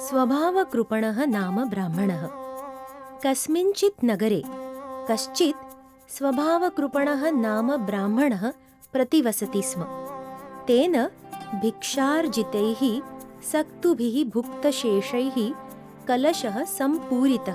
स्वभावकृपणः नाम ब्राह्मणः। कस्मिंश्चित् नगरे कश्चित् स्वभावकृपणः नाम ब्राह्मणः प्रतिवसति स्म। तेन भिक्षार्जितैः सक्तुभिः भुक्तशेषैः कलशः सम्पूरितः।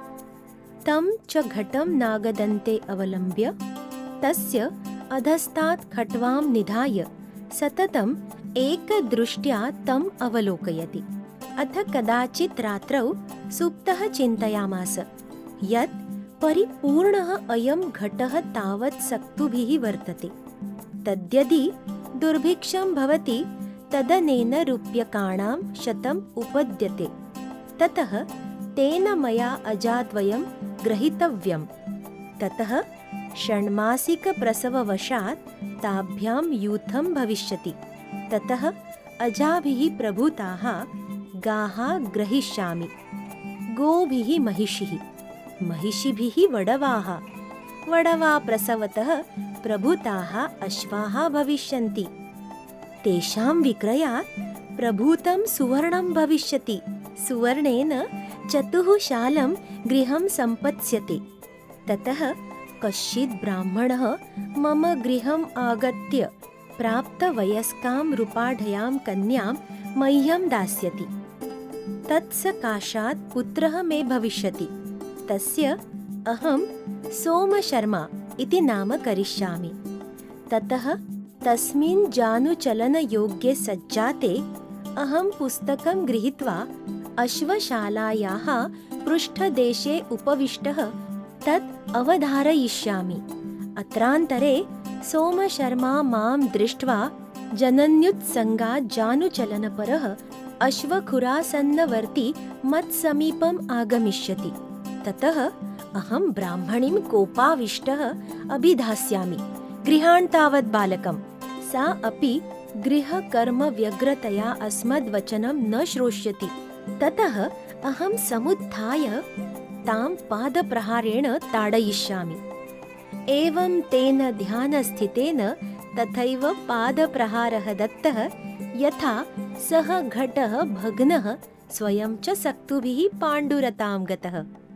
तं च घटं नागदन्ते अवलम्ब्य तस्य अधस्तात् खट्वां निधाय सततम् एकदृष्ट्या तम् अवलोकयति। अथ कदाचित् रात्रौ सुप्तः चिन्तयामास यत् परिपूर्णः अयं घटः तावत् सक्तुभिः वर्तते। तद्यदि दुर्भिक्षं भवति तदनेन रूप्यकाणां 100 उपद्यते। ततः तेन मया अजाद्वयं ग्रहीतव्यम्। ततः षण्मासिकप्रसववशात् ताभ्यां यूथं भविष्यति। ततः अजाभिः प्रभूताः गाः ग्रहीष्यामि, गोभिः महिषिः, महिषिभिः वडवाः, वडवा प्रसवतः प्रभूताः अश्वाः भविष्यन्ति। तेषां विक्रयात् प्रभूतं सुवर्णं भविष्यति। सुवर्णेन 4 शालं गृहं सम्पत्स्यते। ततः कश्चित् ब्राह्मणः मम गृहम् आगत्य प्राप्तवयस्कां रूपाढ्यां कन्यां मह्यं दास्यति। तत्सकाशात् पुत्रः मे भविष्यति। तस्य अहं सोमशर्मा इति नाम करिष्यामि। ततः तस्मिन् जानुचलनयोग्ये सज्जाते अहं पुस्तकं गृहीत्वा अश्वशालायाः पृष्ठदेशे उपविष्टः तत् अवधारयिष्यामि। अत्रान्तरे सोमशर्मा मां दृष्ट्वा जनन्युत्सङ्गात् जानुचलनपरः अश्वखुरासन्नवर्ती मत्समीपम् आगमिष्यति। ततः अहं ब्राह्मणीं कोपाविष्टः अभिधास्यामि, गृहाण तावत् बालकं। सा अपि गृहकर्मव्यग्रतया अस्मद्वचनं न श्रोष्यति। ततः अहं समुत्थाय तां पादप्रहारेण ताडयिष्यामि। एवं तेन ध्यानस्थितेन तथैव पादप्रहारः दत्तः यथा सः घटः भग्नः स्वयं च सक्तुभिः पाण्डुरतां गतः।